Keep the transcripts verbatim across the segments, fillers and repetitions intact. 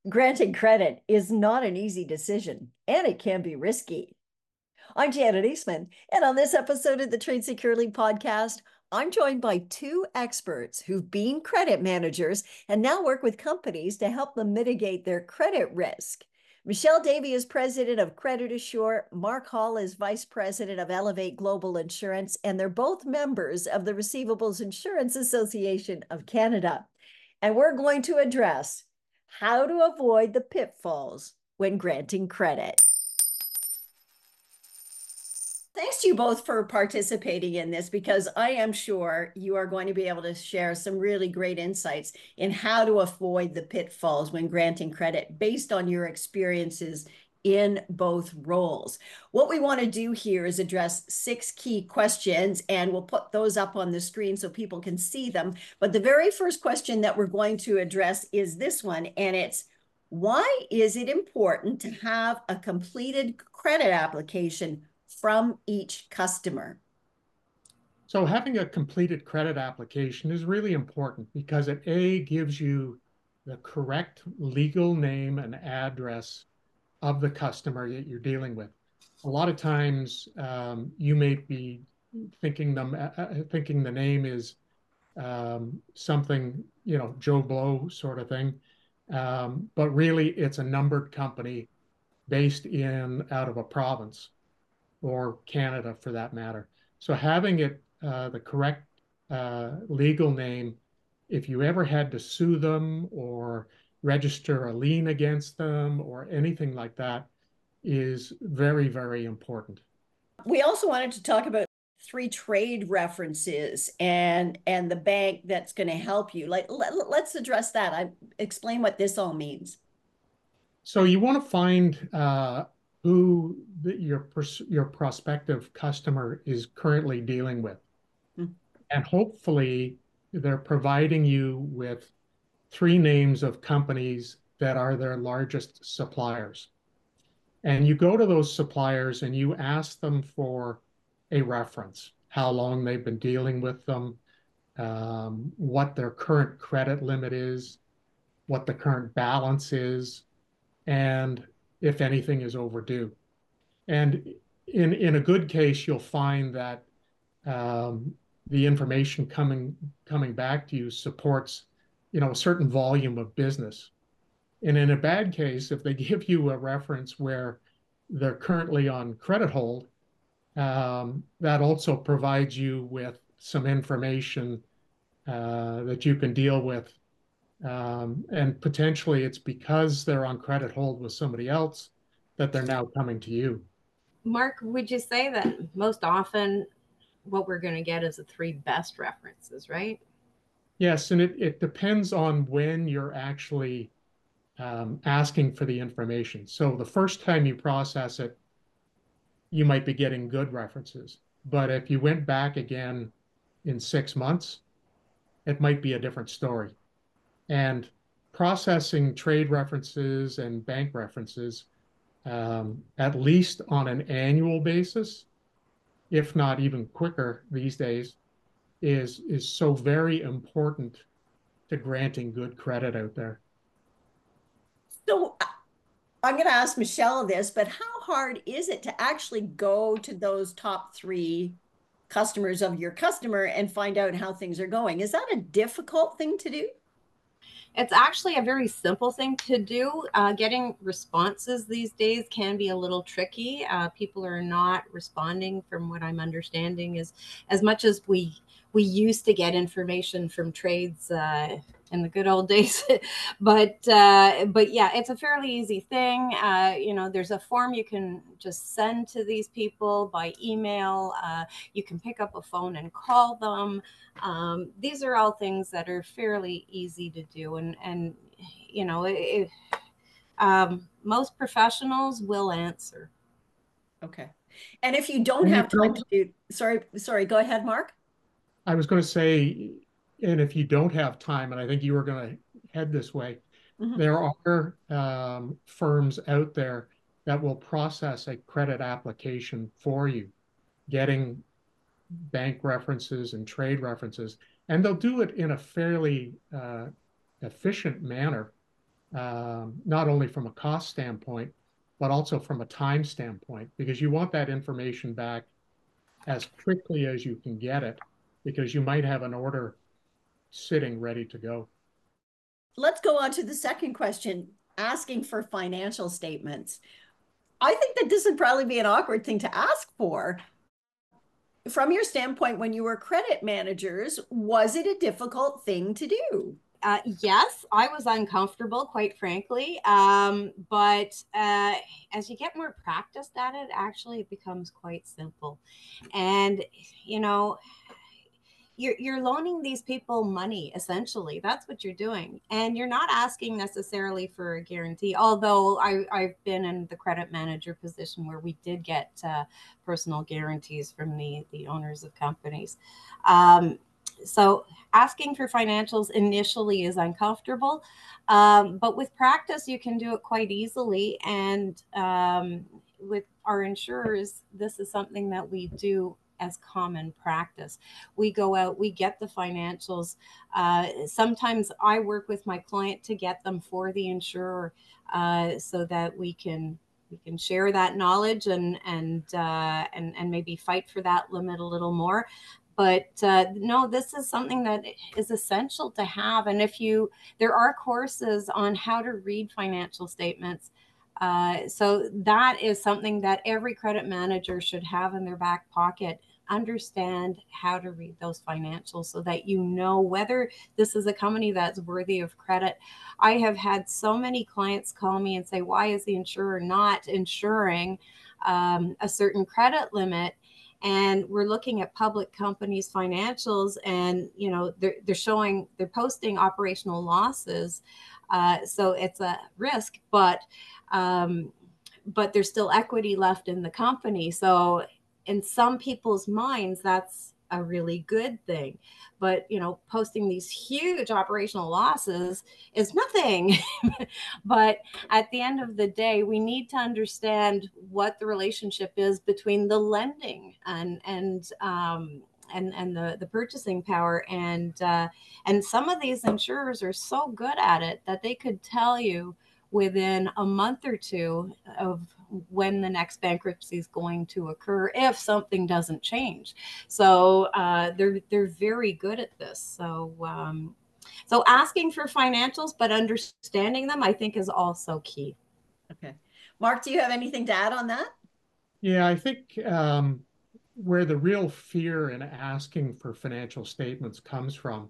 Granting credit is not an easy decision, and it can be risky. I'm Janet Eastman, and on this episode of the Trade Securely podcast, I'm joined by two experts who've been credit managers and now work with companies to help them mitigate their credit risk. Michelle Davy is president of Credit Assure. Mark Hall is vice president of Elevate Global Insurance, and they're both members of the Receivables Insurance Association of Canada. And we're going to address how to avoid the pitfalls when granting credit. Thanks to you both for participating in this, because I am sure you are going to be able to share some really great insights in how to avoid the pitfalls when granting credit based on your experiences in both roles. What we want to do here is address six key questions, and we'll put those up on the screen so people can see them. But the very first question that we're going to address is this one, and it's, why is it important to have a completed credit application from each customer? So having a completed credit application is really important because it A, gives you the correct legal name and address of the customer that you're dealing with. A lot of times um, you may be thinking them uh, thinking the name is um, something, you know, Joe Blow sort of thing. Um, but really it's a numbered company based in out of a province or Canada for that matter. So having it uh, the correct uh, legal name, if you ever had to sue them or register a lien against them or anything like that, is very, very important. We also wanted to talk about three trade references and and the bank that's going to help you. Like let, let's address that. I explain what this all means. So you want to find uh, who the, your your prospective customer is currently dealing with, Hmm. and hopefully they're providing you with three names of companies that are their largest suppliers. And you go to those suppliers and you ask them for a reference, how long they've been dealing with them, um, what their current credit limit is, what the current balance is, and if anything is overdue. And in, in a good case, you'll find that um, the information coming coming back to you supports, you know, a certain volume of business. And in a bad case, if they give you a reference where they're currently on credit hold, um, that also provides you with some information uh, that you can deal with. Um, and potentially it's because they're on credit hold with somebody else that they're now coming to you. Mark, would you say that most often what we're going to get is the three best references, right? Yes, and it, it depends on when you're actually um, asking for the information. So the first time you process it, you might be getting good references. But if you went back again in six months, it might be a different story. And processing trade references and bank references, um, at least on an annual basis, if not even quicker these days, is is so very important to granting good credit out there. So I'm going to ask Michelle this, but how hard is it to actually go to those top three customers of your customer and find out how things are going? Is that a difficult thing to do? It's actually a very simple thing to do. Uh, getting responses these days can be a little tricky. Uh, people are not responding, from what I'm understanding, as as much as we we used to get information from trades uh, in the good old days. but uh, but yeah, it's a fairly easy thing. Uh, you know, there's a form you can just send to these people by email. Uh, you can pick up a phone and call them. Um, these are all things that are fairly easy to do, and and you know, it, um, most professionals will answer. Okay. And if you don't And you have can time to also, do, sorry, sorry, go ahead, Mark. I was going to say, and if you don't have time, and I think you were going to head this way, Mhm. there are um, firms out there that will process a credit application for you, getting bank references and trade references, and they'll do it in a fairly uh, efficient manner. um, not only from a cost standpoint, but also from a time standpoint, because you want that information back as quickly as you can get it, because you might have an order sitting ready to go. Let's go on to the second question, asking for financial statements. I think that this would probably be an awkward thing to ask for. From your standpoint, when you were credit managers, was it a difficult thing to do? Uh, yes, I was uncomfortable, quite frankly. Um, but uh, as you get more practiced at it, actually, it becomes quite simple. And, you know, you're, you're loaning these people money, essentially. That's what you're doing. And you're not asking necessarily for a guarantee, although I, I've been in the credit manager position where we did get uh, personal guarantees from the, the owners of companies. Um, so asking for financials initially is uncomfortable, um, but with practice, you can do it quite easily. And um, with our insurers, this is something that we do as common practice. We go out, we get the financials. Uh, sometimes I work with my client to get them for the insurer, uh, so that we can we can share that knowledge and and uh, and and maybe fight for that limit a little more. But uh, no, this is something that is essential to have. And if you, there are courses on how to read financial statements. Uh, so that is something that every credit manager should have in their back pocket. Understand how to read those financials so that you know whether this is a company that's worthy of credit. I have had so many clients call me and say, why is the insurer not insuring um, a certain credit limit? And we're looking at public companies' financials, and you know they're they're showing they're posting operational losses, uh, so it's a risk, but um, but there's still equity left in the company. So in some people's minds, that's a really good thing. But you know, posting these huge operational losses is nothing. But at the end of the day, we need to understand what the relationship is between the lending and and um, and and the the purchasing power. And uh, and some of these insurers are so good at it that they could tell you within a month or two of when the next bankruptcy is going to occur if something doesn't change. So uh, they're they're very good at this. So um, so asking for financials but understanding them, I think, is also key. Okay. Mark, do you have anything to add on that? Yeah, I think um, where the real fear in asking for financial statements comes from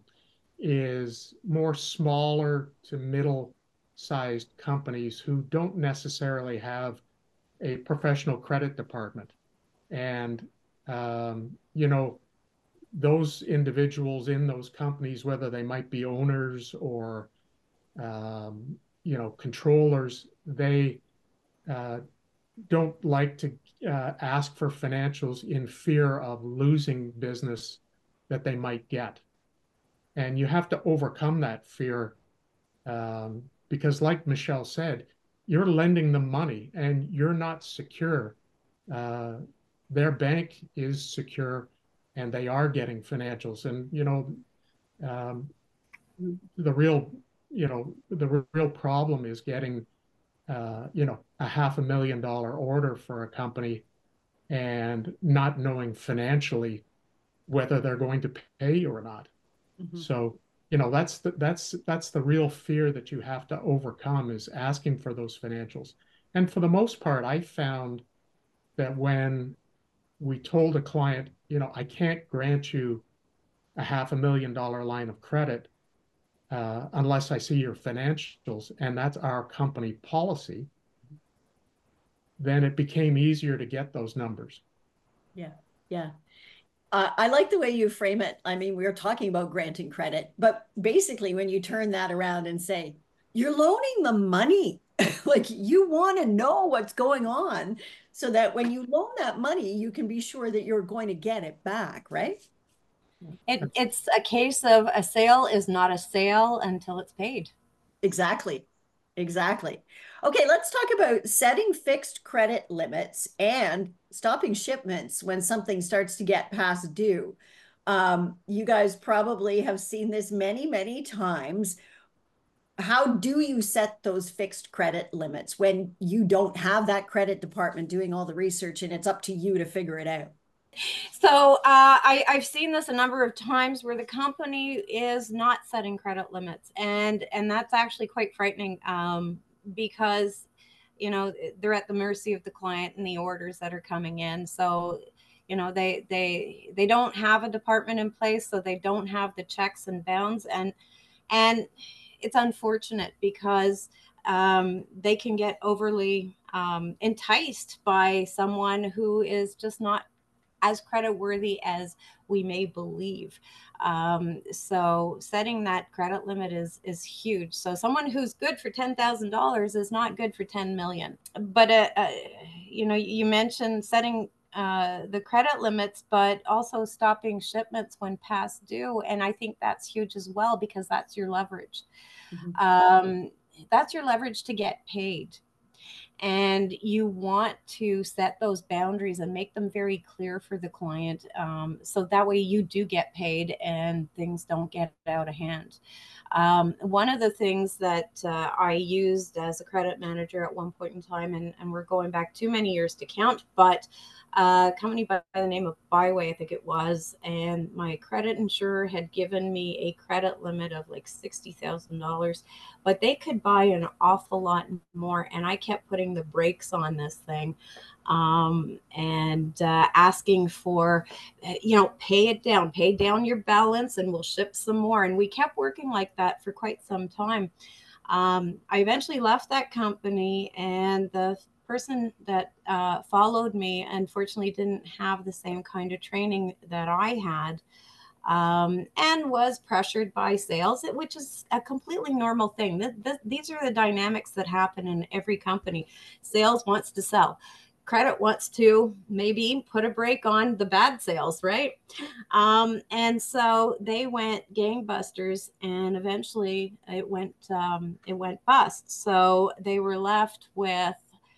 is more smaller to middle-sized companies who don't necessarily have a professional credit department. And, um, you know, those individuals in those companies, whether they might be owners or, um, you know, controllers, they uh, don't like to uh, ask for financials in fear of losing business that they might get. And you have to overcome that fear, um, because like Michelle said, you're lending them money and you're not secure. Uh, their bank is secure and they are getting financials. And, you know, um, the real, you know, the real problem is getting, uh, you know, a half a million dollar order for a company and not knowing financially whether they're going to pay you or not. Mm-hmm. So, you know, that's the, that's that's the real fear that you have to overcome, is asking for those financials. And for the most part, I found that when we told a client, you know, I can't grant you a half a million dollar line of credit uh, unless I see your financials, and that's our company policy, then it became easier to get those numbers. Yeah, yeah. Uh, I like the way you frame it. I mean, we were talking about granting credit, but basically when you turn that around and say, you're loaning them money, like you want to know what's going on so that when you loan that money, you can be sure that you're going to get it back, right? It, it's a case of a sale is not a sale until it's paid. Exactly. Exactly. Okay, let's talk about setting fixed credit limits and stopping shipments when something starts to get past due. Um, you guys probably have seen this many, many times. how do you set those fixed credit limits when you don't have that credit department doing all the research and it's up to you to figure it out? So uh, I, I've seen this a number of times where the company is not setting credit limits, and and that's actually quite frightening, um, because you know they're at the mercy of the client and the orders that are coming in. So you know they they they don't have a department in place, so they don't have the checks and bounds, and and it's unfortunate because um, they can get overly um, enticed by someone who is just not as credit worthy as we may believe. Um, so setting that credit limit is is huge. So someone who's good for ten thousand dollars is not good for ten million. But uh, uh, you know, you mentioned setting uh, the credit limits, but also stopping shipments when past due, and I think that's huge as well because that's your leverage. Mm-hmm. Um, that's your leverage to get paid, and you want to set those boundaries and make them very clear for the client, um, so that way you do get paid and things don't get out of hand. Um, one of the things that uh, I used as a credit manager at one point in time, and, and we're going back too many years to count, but a company by the name of Byway, I think it was, and my credit insurer had given me a credit limit of like sixty thousand dollars, but they could buy an awful lot more. And I kept putting the brakes on this thing, um, and uh, asking for, you know, pay it down, pay down your balance, and we'll ship some more. And we kept working like that for quite some time. Um, I eventually left that company, and the person that uh, followed me unfortunately didn't have the same kind of training that I had, um, and was pressured by sales, which is a completely normal thing. Th- th- these are the dynamics that happen in every company. Sales wants to sell. Credit wants to maybe put a break on the bad sales, right? Um, and so they went gangbusters, and eventually it went um, it went bust. So they were left with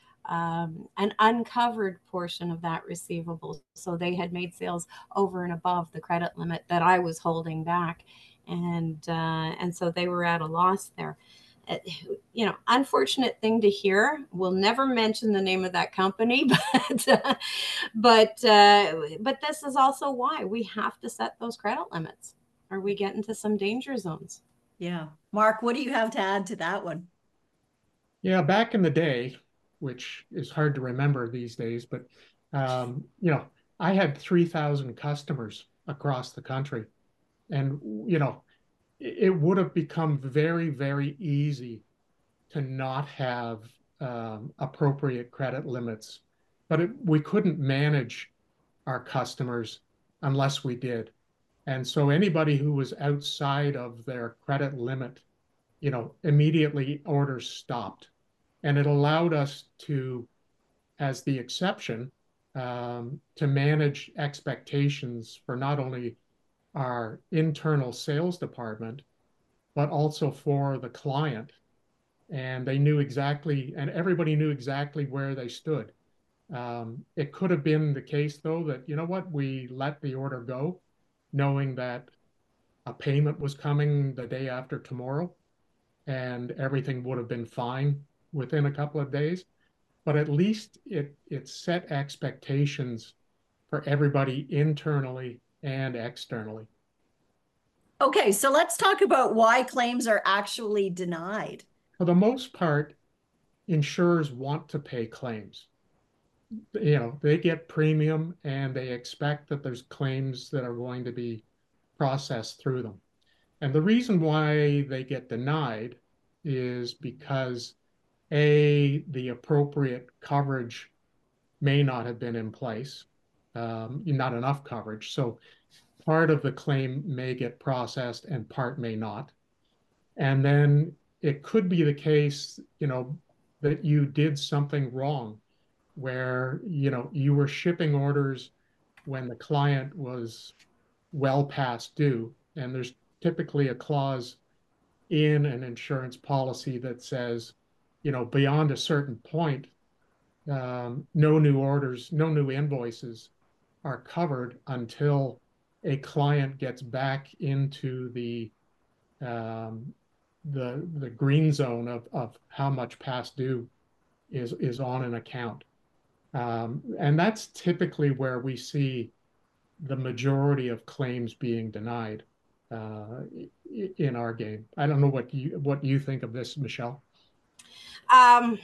um, an uncovered portion of that receivable. So they had made sales over and above the credit limit that I was holding back, and uh, and so they were at a loss there. Uh, you know, unfortunate thing to hear. We'll never mention the name of that company, but uh, but uh, but this is also why we have to set those credit limits, or we get into some danger zones. Yeah. Mark, what do you have to add to that one? Yeah, back in the day, which is hard to remember these days, but um, you know, I had three thousand customers across the country, and you know, it, it would have become very, very easy to not have um, appropriate credit limits, but it, we couldn't manage our customers unless we did. And so anybody who was outside of their credit limit, you know, immediately orders stopped. And it allowed us to, as the exception, um, to manage expectations for not only our internal sales department, but also for the client. And they knew exactly, and everybody knew exactly where they stood. Um, it could have been the case, though, that, you know what, we let the order go, knowing that a payment was coming the day after tomorrow, and everything would have been fine within a couple of days. But at least it it set expectations for everybody internally and externally. Okay, so let's talk about why claims are actually denied. For the most part, insurers want to pay claims. You know, they get premium and they expect that there's claims that are going to be processed through them. And the reason why they get denied is because A, the appropriate coverage may not have been in place, um, not enough coverage. So part of the claim may get processed and part may not. And then it could be the case, you know, that you did something wrong where, you know, you were shipping orders when the client was well past due. And there's typically a clause in an insurance policy that says, you know, beyond a certain point, um, no new orders, no new invoices are covered until a client gets back into the um, the the green zone of of how much past due is is on an account. Um, and that's typically where we see the majority of claims being denied uh, in our game. I don't know what you what you think of this, Michelle. Um,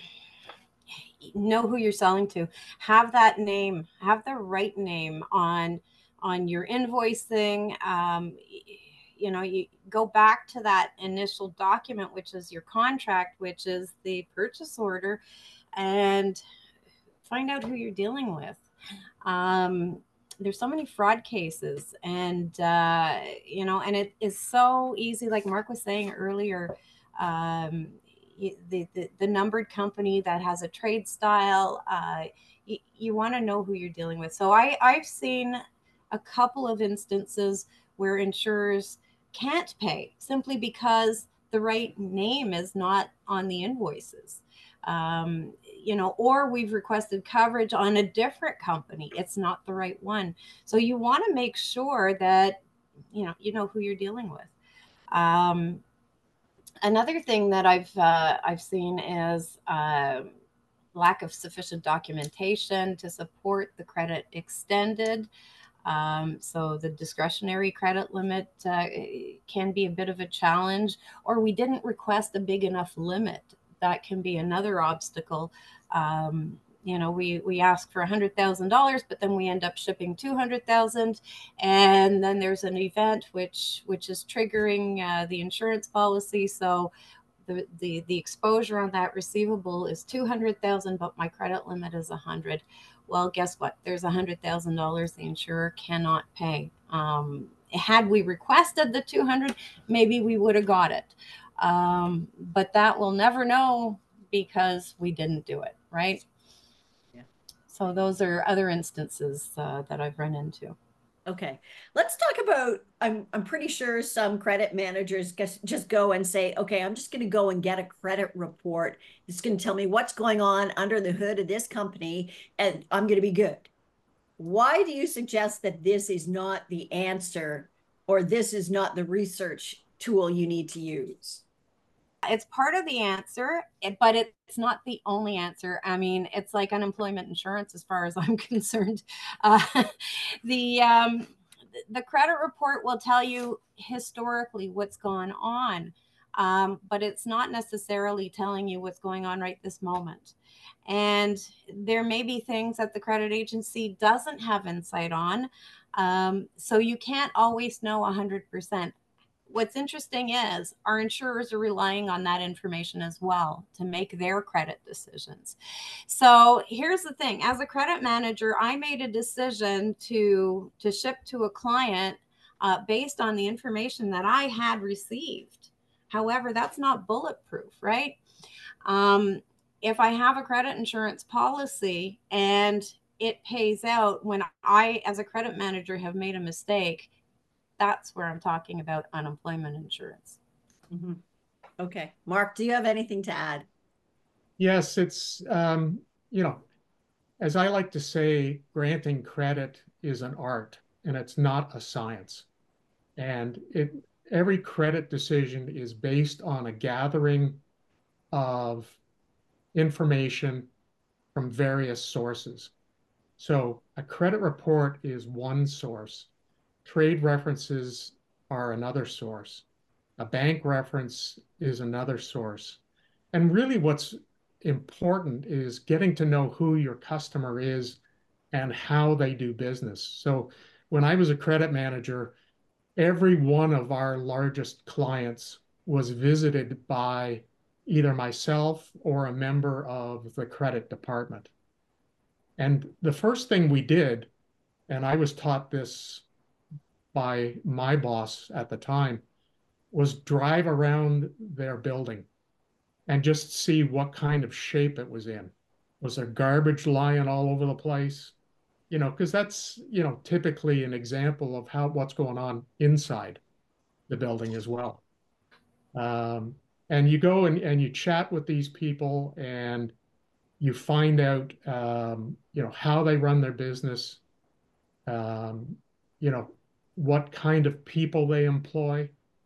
know who you're selling to. Have that name. Have the right name on on your invoicing. Um, you know, you go back to that initial document, which is your contract, which is the purchase order, and find out who you're dealing with. Um, there's so many fraud cases, and uh, you know, and it is so easy. Like Mark was saying earlier, um, the, the the numbered company that has a trade style. Uh, you, you want to know who you're dealing with. So I I've seen a couple of instances where insurers can't pay simply because the right name is not on the invoices. Um, you know, or we've requested coverage on a different company. It's not the right one. So you want to make sure that, you know, you know who you're dealing with. Um, another thing that I've, uh, I've seen is, uh, lack of sufficient documentation to support the credit extended. Um, so the discretionary credit limit uh, can be a bit of a challenge, or we didn't request a big enough limit. That can be another obstacle. Um, you know, we we ask for one hundred thousand dollars, but then we end up shipping two hundred thousand dollars, and then there's an event which which is triggering uh, the insurance policy. So the, the the exposure on that receivable is two hundred thousand dollars, but my credit limit is one hundred thousand dollars. Well, guess what? There's one hundred thousand dollars the insurer cannot pay. Um, had we requested the two hundred, maybe we would have got it. Um, but that we'll never know because we didn't do it, right? Yeah. So those are other instances uh, that I've run into. Okay, let's talk about, I'm, I'm pretty sure some credit managers just, just go and say, okay, I'm just going to go and get a credit report. It's going to tell me what's going on under the hood of this company, and I'm going to be good. Why do you suggest that this is not the answer, or this is not the research tool you need to use? It's part of the answer, but it's not the only answer. I mean, it's like unemployment insurance as far as I'm concerned. Uh, the um, the credit report will tell you historically what's gone on, um, but it's not necessarily telling you what's going on right this moment. And there may be things that the credit agency doesn't have insight on. Um, so you can't always know one hundred percent. What's interesting is our insurers are relying on that information as well to make their credit decisions. So here's the thing. As a credit manager, I made a decision to, to ship to a client uh, based on the information that I had received. However, that's not bulletproof, right? Um, if I have a credit insurance policy and it pays out when I, as a credit manager, have made a mistake, that's where I'm talking about unemployment insurance. Mm-hmm. Okay. Mark, do you have anything to add? Yes, it's, um, you know, as I like to say, granting credit is an art and it's not a science. And it every credit decision is based on a gathering of information from various sources. So a credit report is one source. Trade references are another source. A bank reference is another source. And really what's important is getting to know who your customer is and how they do business. So when I was a credit manager, every one of our largest clients was visited by either myself or a member of the credit department. And the first thing we did, and I was taught this by my boss at the time, was drive around their building and just see what kind of shape it was in. Was there garbage lying all over the place? You know, because that's, you know, typically an example of how what's going on inside the building as well. Um, and you go and, and you chat with these people and you find out, um, you know, how they run their business, um, you know, what kind of people they employ.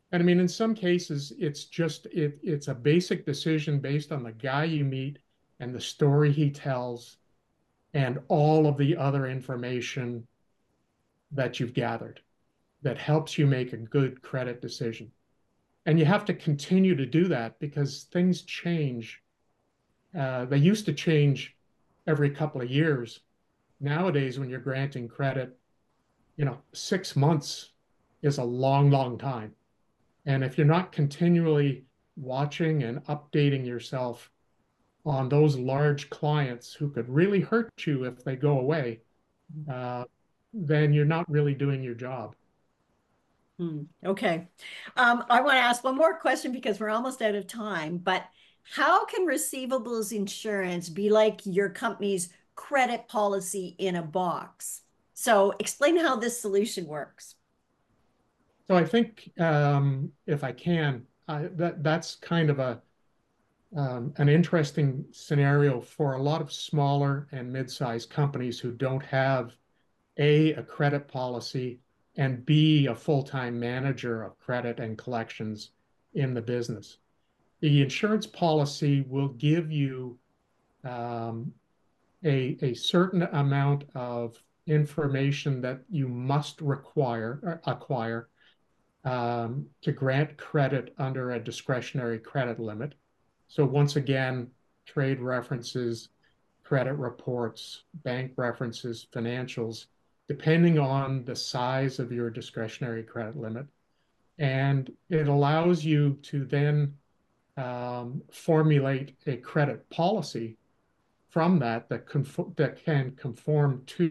And I mean, in some cases, it's just it it's a basic decision based on the guy you meet and the story he tells and all of the other information that you've gathered that helps you make a good credit decision. And you have to continue to do that because things change. Uh, they used to change every couple of years. Nowadays, when you're granting credit, you know, six months is a long, long time. And if you're not continually watching and updating yourself on those large clients who could really hurt you if they go away, uh, then you're not really doing your job. Hmm. Okay. Um, I want to ask one more question because we're almost out of time, but how can receivables insurance be like your company's credit policy in a box? So explain how this solution works. So I think um, if I can, I, that that's kind of a um, an interesting scenario for a lot of smaller and mid-sized companies who don't have A, a credit policy, and B, a full-time manager of credit and collections in the business. The insurance policy will give you um, a, a certain amount of information that you must require acquire um, to grant credit under a discretionary credit limit. So once again, trade references, credit reports, bank references, financials, depending on the size of your discretionary credit limit. And it allows you to then um, formulate a credit policy from that that, conform, that can conform to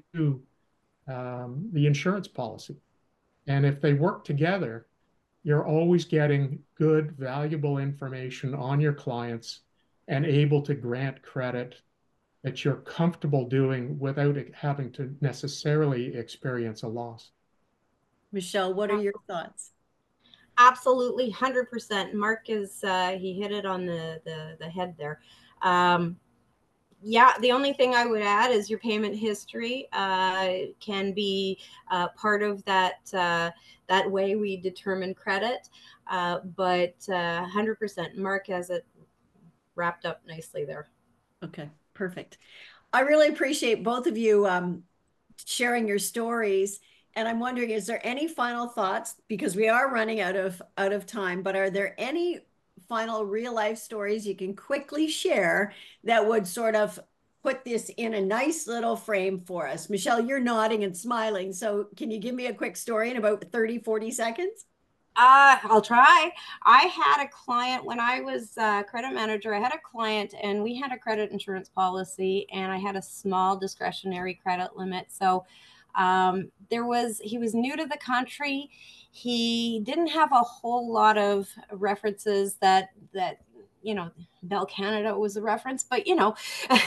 um, the insurance policy. And if they work together, you're always getting good, valuable information on your clients and able to grant credit that you're comfortable doing without having to necessarily experience a loss. Michelle, what are your thoughts? Absolutely, one hundred percent. Mark is, uh, he hit it on the, the, the head there. Um, yeah, the only thing I would add is your payment history uh, can be uh, part of that uh, that way we determine credit. Uh, but uh, one hundred percent, Mark has it wrapped up nicely there. Okay, perfect. I really appreciate both of you um, sharing your stories. And I'm wondering, is there any final thoughts? Because we are running out of out of time, but are there any final real life stories you can quickly share that would sort of put this in a nice little frame for us? Michelle, you're nodding and smiling. So can you give me a quick story in about thirty, forty seconds? Uh, I'll try. I had a client when I was a credit manager. I had a client and we had a credit insurance policy and I had a small discretionary credit limit. So um, there was, he was new to the country. He didn't have a whole lot of references that, that, you know, Bell Canada was a reference, but you know,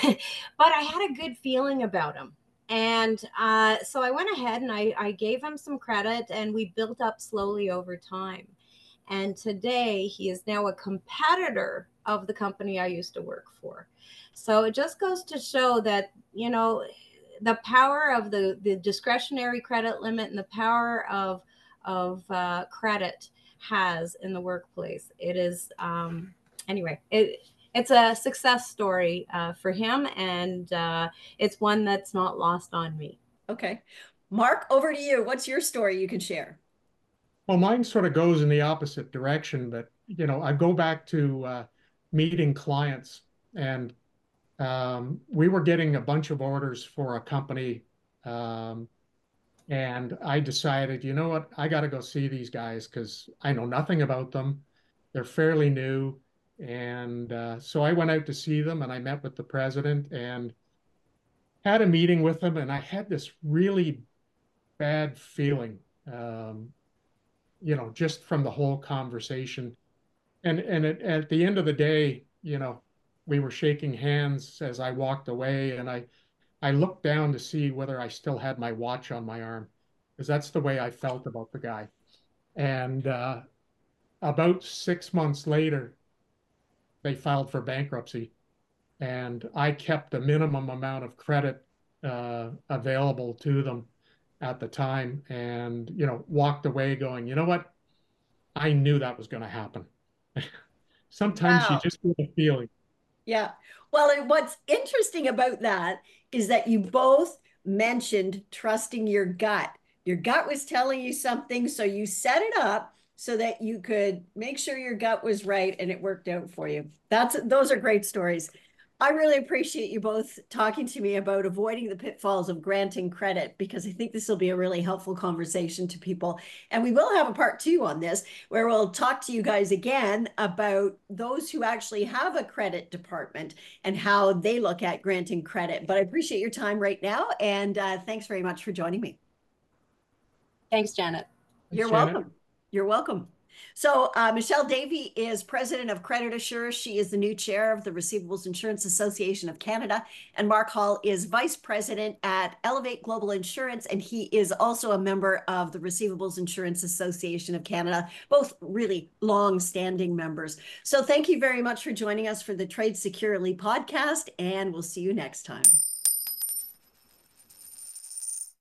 but I had a good feeling about him. And uh, so I went ahead and I, I gave him some credit and we built up slowly over time. And today he is now a competitor of the company I used to work for. So it just goes to show that, you know, the power of the, the discretionary credit limit and the power of, of uh, credit has in the workplace. It is, um, anyway, it, it's a success story uh, for him, and uh, it's one that's not lost on me. Okay. Mark, over to you. What's your story you can share? Well, mine sort of goes in the opposite direction, but you know, I go back to uh, meeting clients, and um, we were getting a bunch of orders for a company, um, and I decided, you know what, I got to go see these guys because I know nothing about them. They're fairly new. And uh, so I went out to see them and I met with the president and had a meeting with them. And I had this really bad feeling, um, you know, just from the whole conversation. And, and it, at the end of the day, you know, we were shaking hands as I walked away. And I, I looked down to see whether I still had my watch on my arm, because that's the way I felt about the guy. And uh, about six months later, they filed for bankruptcy, and I kept the minimum amount of credit uh, available to them at the time, and you know, walked away going, you know what? I knew that was going to happen. Sometimes you Wow. just get a feeling. Yeah. Well, and what's interesting about that is that you both mentioned trusting your gut. Your gut was telling you something, so you set it up so that you could make sure your gut was right and it worked out for you. That's those are great stories. I really appreciate you both talking to me about avoiding the pitfalls of granting credit, because I think this will be a really helpful conversation to people. And we will have a part two on this where we'll talk to you guys again about those who actually have a credit department and how they look at granting credit. But I appreciate your time right now. And uh, thanks very much for joining me. Thanks, Janet. You're Thanks, Janet. welcome. You're welcome. So uh, Michelle Davey is president of Credit Assure. She is the new chair of the Receivables Insurance Association of Canada. And Mark Hall is vice president at Elevate Global Insurance. And he is also a member of the Receivables Insurance Association of Canada, both really long-standing members. So thank you very much for joining us for the Trade Securely podcast. And we'll see you next time.